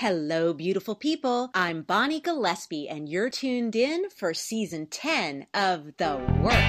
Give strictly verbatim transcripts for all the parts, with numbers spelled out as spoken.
Hello, beautiful people. I'm Bonnie Gillespie, and you're tuned in for season ten of The Work.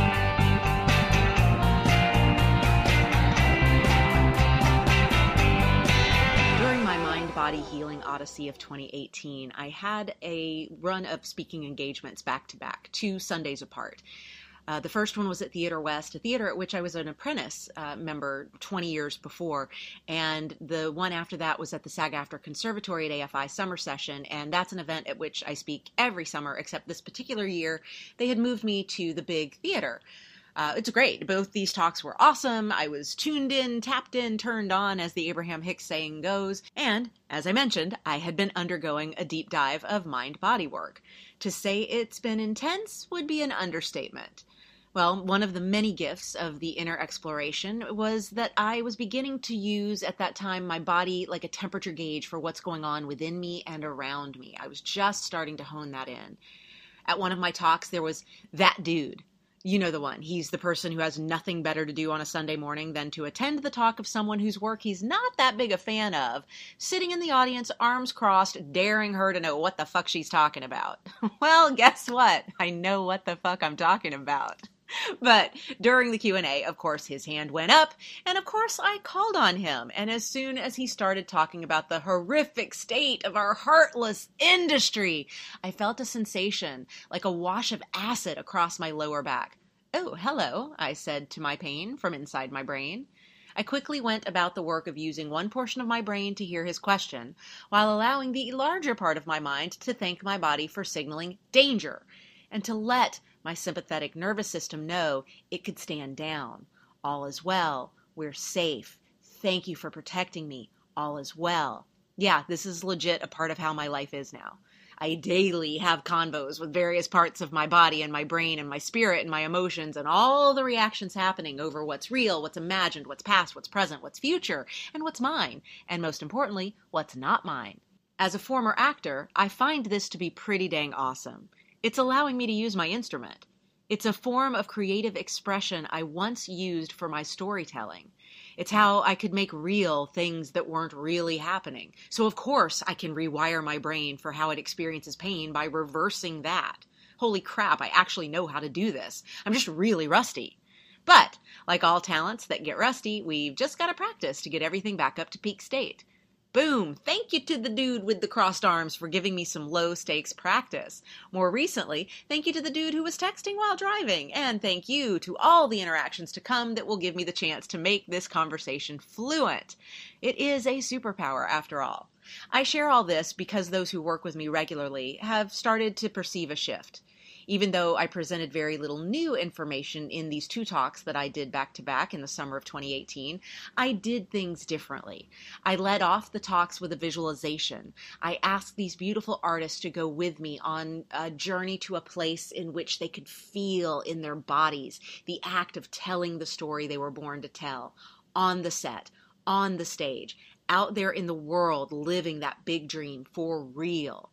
During my mind-body healing odyssey of twenty eighteen, I had a run of speaking engagements back-to-back, two Sundays apart. Uh, the first one was at Theater West, a theater at which I was an apprentice uh, member twenty years before. And the one after that was at the SAG-AFTRA Conservatory at A F I Summer Session. And that's an event at which I speak every summer, except this particular year, they had moved me to the big theater. Uh, it's great. Both these talks were awesome. I was tuned in, tapped in, turned on, as the Abraham Hicks saying goes. And, as I mentioned, I had been undergoing a deep dive of mind-body work. To say it's been intense would be an understatement. Well, one of the many gifts of the inner exploration was that I was beginning to use at that time my body like a temperature gauge for what's going on within me and around me. I was just starting to hone that in. At one of my talks, there was that dude. You know the one. He's the person who has nothing better to do on a Sunday morning than to attend the talk of someone whose work he's not that big a fan of, sitting in the audience, arms crossed, daring her to know what the fuck she's talking about. Well, guess what? I know what the fuck I'm talking about. But during the Q and A, of course, his hand went up, and of course I called on him. And as soon as he started talking about the horrific state of our heartless industry, I felt a sensation like a wash of acid across my lower back. "Oh, hello," I said to my pain from inside my brain. I quickly went about the work of using one portion of my brain to hear his question, while allowing the larger part of my mind to thank my body for signaling danger, and to let my sympathetic nervous system know it could stand down. All is well. We're safe. Thank you for protecting me. All is well. Yeah, this is legit a part of how my life is now. I daily have convos with various parts of my body and my brain and my spirit and my emotions and all the reactions happening over what's real, what's imagined, what's past, what's present, what's future, and what's mine, and most importantly, what's not mine. As a former actor, I find this to be pretty dang awesome. It's allowing me to use my instrument. It's a form of creative expression I once used for my storytelling. It's how I could make real things that weren't really happening. So of course I can rewire my brain for how it experiences pain by reversing that. Holy crap, I actually know how to do this. I'm just really rusty. But, like all talents that get rusty, we've just got to practice to get everything back up to peak state. Boom! Thank you to the dude with the crossed arms for giving me some low-stakes practice. More recently, thank you to the dude who was texting while driving. And thank you to all the interactions to come that will give me the chance to make this conversation fluent. It is a superpower, after all. I share all this because those who work with me regularly have started to perceive a shift. Even though I presented very little new information in these two talks that I did back-to-back in the summer of twenty eighteen, I did things differently. I led off the talks with a visualization. I asked these beautiful artists to go with me on a journey to a place in which they could feel in their bodies the act of telling the story they were born to tell, on the set, on the stage, out there in the world living that big dream for real.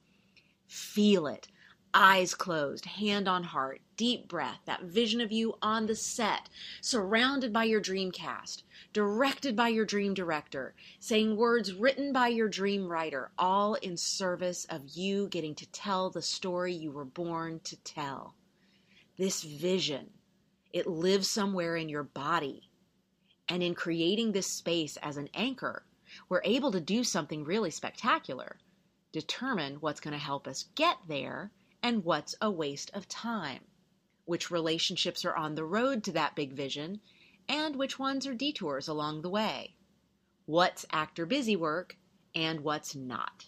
Feel it. Eyes closed, hand on heart, deep breath, that vision of you on the set, surrounded by your dream cast, directed by your dream director, saying words written by your dream writer, all in service of you getting to tell the story you were born to tell. This vision, it lives somewhere in your body. And in creating this space as an anchor, we're able to do something really spectacular. Determine what's going to help us get there, and what's a waste of time, which relationships are on the road to that big vision, and which ones are detours along the way, what's actor busy work, and what's not.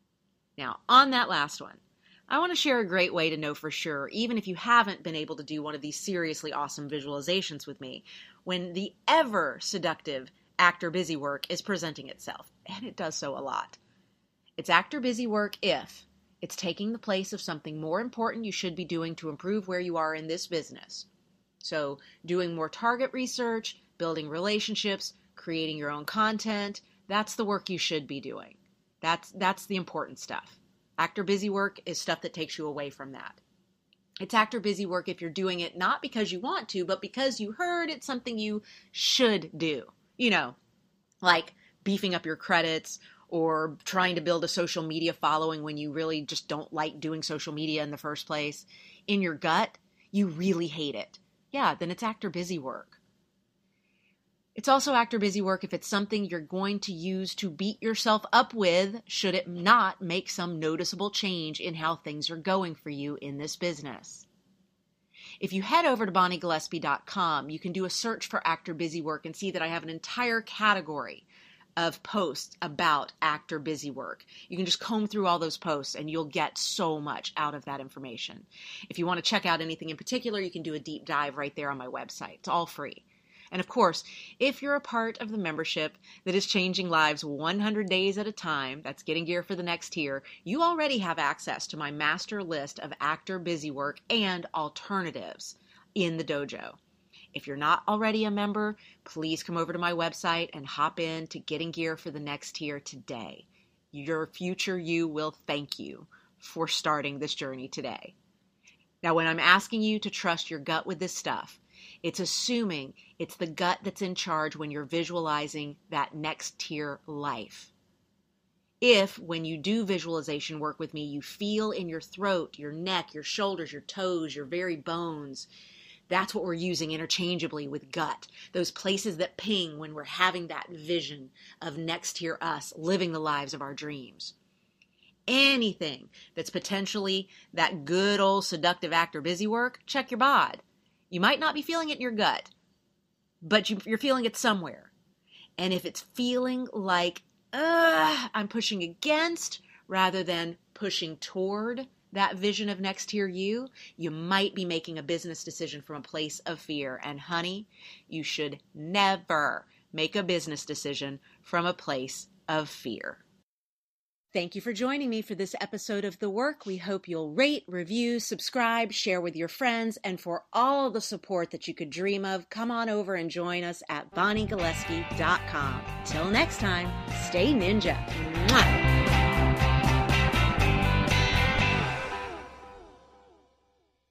Now, on that last one, I want to share a great way to know for sure, even if you haven't been able to do one of these seriously awesome visualizations with me, when the ever seductive actor busy work is presenting itself, and it does so a lot. It's actor busy work if it's taking the place of something more important you should be doing to improve where you are in this business. So doing more target research, building relationships, creating your own content, that's the work you should be doing. That's, that's the important stuff. Actor busy work is stuff that takes you away from that. It's actor busy work if you're doing it not because you want to, but because you heard it's something you should do. You know, like beefing up your credits or trying to build a social media following when you really just don't like doing social media in the first place, in your gut, you really hate it. Yeah, then it's actor busy work. It's also actor busy work if it's something you're going to use to beat yourself up with should it not make some noticeable change in how things are going for you in this business. If you head over to bonnie gillespie dot com, you can do a search for actor busy work and see that I have an entire category of posts about actor busy work. You can just comb through all those posts and you'll get so much out of that information. If you want to check out anything in particular, you can do a deep dive right there on my website. It's all free. And of course, if you're a part of the membership that is changing lives one hundred days at a time, that's getting gear for the next tier, you already have access to my master list of actor busy work and alternatives in the dojo. If you're not already a member, please come over to my website and hop in to Getting Gear for the Next Tier today. Your future you will thank you for starting this journey today. Now, when I'm asking you to trust your gut with this stuff, it's assuming it's the gut that's in charge when you're visualizing that next tier life. If, when you do visualization work with me, you feel in your throat, your neck, your shoulders, your toes, your very bones, that's what we're using interchangeably with gut. Those places that ping when we're having that vision of next tier us, living the lives of our dreams. Anything that's potentially that good old seductive actor busy work, check your bod. You might not be feeling it in your gut, but you, you're feeling it somewhere. And if it's feeling like, Ugh, I'm pushing against rather than pushing toward that vision of next tier you, you might be making a business decision from a place of fear. And honey, you should never make a business decision from a place of fear. Thank you for joining me for this episode of The Work. We hope you'll rate, review, subscribe, share with your friends, and for all the support that you could dream of, come on over and join us at bonnie gillespie dot com. Till next time, stay ninja. Mwah!